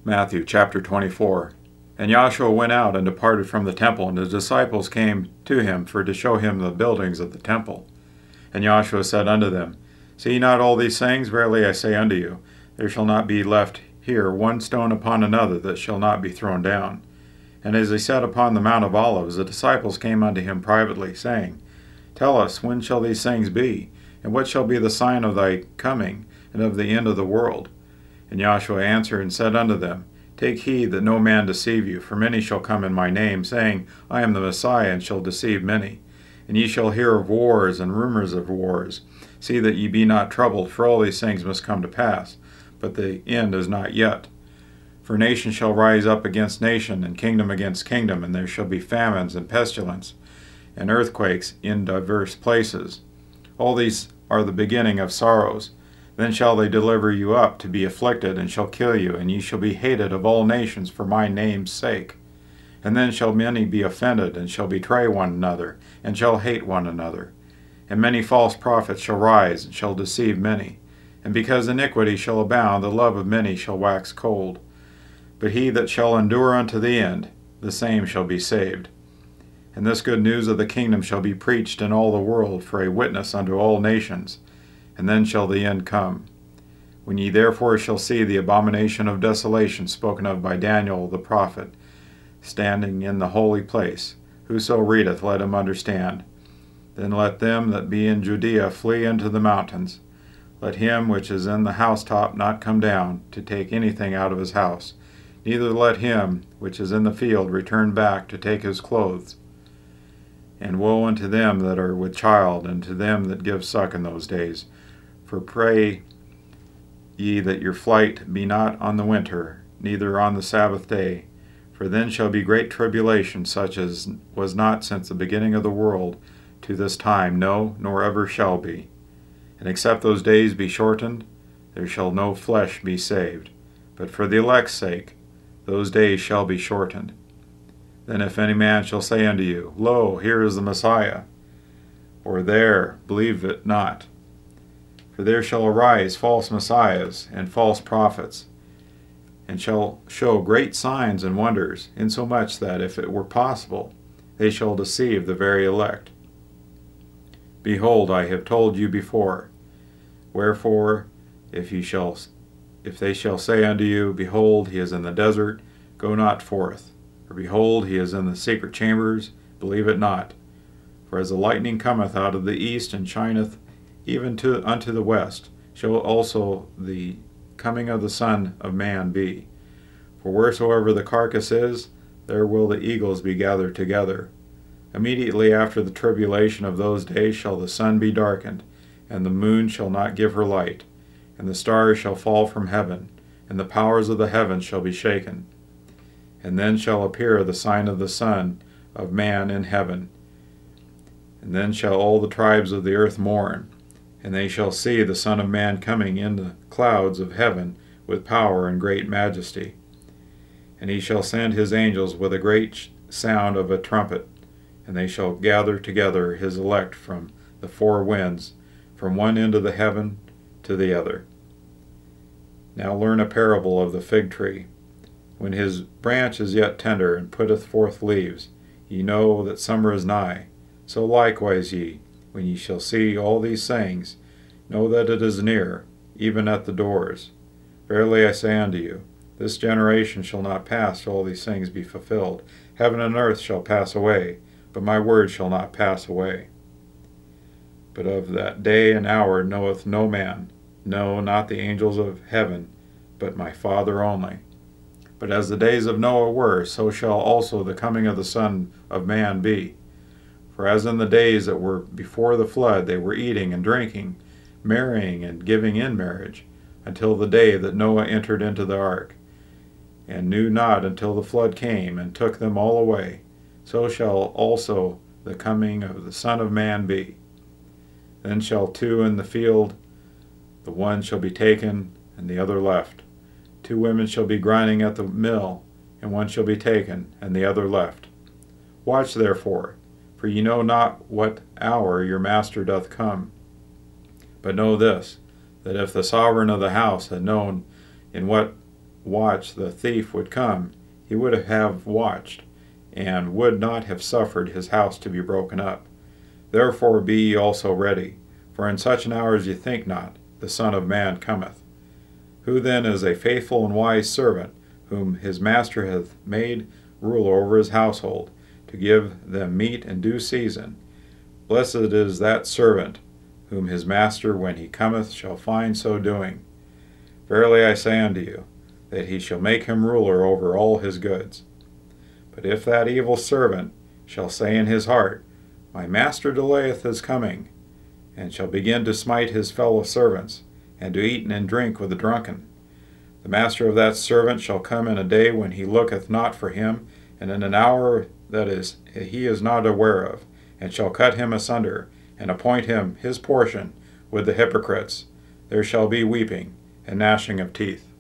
Matthew chapter 24. And Joshua went out and departed from the temple, and his disciples came to him to show him the buildings of the temple. And Joshua said unto them, See ye not all these things? Verily I say unto you, there shall not be left here one stone upon another that shall not be thrown down. And as he sat upon the Mount of Olives, the disciples came unto him privately, saying, Tell us, when shall these things be? And what shall be the sign of thy coming, and of the end of the world? And Joshua answered and said unto them, Take heed that no man deceive you, for many shall come in my name, saying, I am the Messiah, and shall deceive many. And ye shall hear of wars and rumors of wars. See that ye be not troubled, for all these things must come to pass, but the end is not yet. For nation shall rise up against nation, and kingdom against kingdom, and there shall be famines and pestilence, and earthquakes in divers places. All these are the beginning of sorrows. Then shall they deliver you up to be afflicted, and shall kill you, and ye shall be hated of all nations for my name's sake. And then shall many be offended, and shall betray one another, and shall hate one another. And many false prophets shall rise, and shall deceive many. And because iniquity shall abound, the love of many shall wax cold. But he that shall endure unto the end, the same shall be saved. And this good news of the kingdom shall be preached in all the world for a witness unto all nations, and then shall the end come. When ye therefore shall see the abomination of desolation spoken of by Daniel the prophet, standing in the holy place, whoso readeth, let him understand. Then let them that be in Judea flee into the mountains. Let him which is in the housetop not come down to take anything out of his house, neither let him which is in the field return back to take his clothes. And woe unto them that are with child, and to them that give suck in those days. For pray ye that your flight be not on the winter, neither on the Sabbath day. For then shall be great tribulation, such as was not since the beginning of the world to this time, no, nor ever shall be. And except those days be shortened, there shall no flesh be saved. But for the elect's sake, those days shall be shortened. Then if any man shall say unto you, Lo, here is the Messiah, or there, believe it not. For there shall arise false messiahs and false prophets, and shall show great signs and wonders, insomuch that, if it were possible, they shall deceive the very elect. Behold, I have told you before. Wherefore, if they shall say unto you, Behold, he is in the desert, go not forth. Or behold, he is in the secret chambers, believe it not. For as the lightning cometh out of the east and shineth even unto the west, shall also the coming of the Son of Man be. For wheresoever the carcass is, there will the eagles be gathered together. Immediately after the tribulation of those days shall the sun be darkened, and the moon shall not give her light, and the stars shall fall from heaven, and the powers of the heavens shall be shaken. And then shall appear the sign of the Son of Man in heaven. And then shall all the tribes of the earth mourn, and they shall see the Son of Man coming in the clouds of heaven with power and great majesty. And he shall send his angels with a great sound of a trumpet, and they shall gather together his elect from the four winds, from one end of the heaven to the other. Now learn a parable of the fig tree. When his branch is yet tender, and putteth forth leaves, ye know that summer is nigh. So likewise ye, when ye shall see all these things, know that it is near, even at the doors. Verily I say unto you, this generation shall not pass till all these things be fulfilled. Heaven and earth shall pass away, but my word shall not pass away. But of that day and hour knoweth no man, no, not the angels of heaven, but my Father only. But as the days of Noah were, so shall also the coming of the Son of Man be. For as in the days that were before the flood, they were eating and drinking, marrying and giving in marriage, until the day that Noah entered into the ark, and knew not until the flood came and took them all away, so shall also the coming of the Son of Man be. Then shall two in the field, the one shall be taken, and the other left. 2 women shall be grinding at the mill, and one shall be taken, and the other left. Watch therefore, for ye know not what hour your master doth come. But know this, that if the sovereign of the house had known in what watched the thief would come, he would have watched, and would not have suffered his house to be broken up. Therefore be ye also ready, for in such an hour as ye think not, the Son of Man cometh. Who then is a faithful and wise servant, whom his master hath made ruler over his household, to give them meat in due season? Blessed is that servant, whom his master, when he cometh, shall find so doing. Verily I say unto you, that he shall make him ruler over all his goods. But if that evil servant shall say in his heart, My master delayeth his coming, and shall begin to smite his fellow servants, and to eat and drink with the drunken, the master of that servant shall come in a day when he looketh not for him, and in an hour that he is not aware of, and shall cut him asunder, and appoint him his portion with the hypocrites. There shall be weeping and gnashing of teeth.